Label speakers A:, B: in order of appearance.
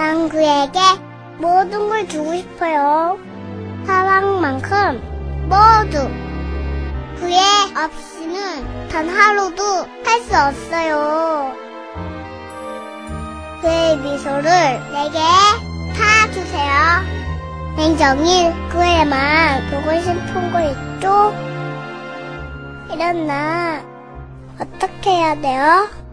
A: 난 그에게 모든 걸 주고 싶어요. 사랑만큼 모두. 그애 없이는 단 하루도 할 수 없어요. 그의 미소를 내게 다 주세요. 냉정히 그애만 보고 싶은 거 있죠? 이런 나 어떻게 해야 돼요?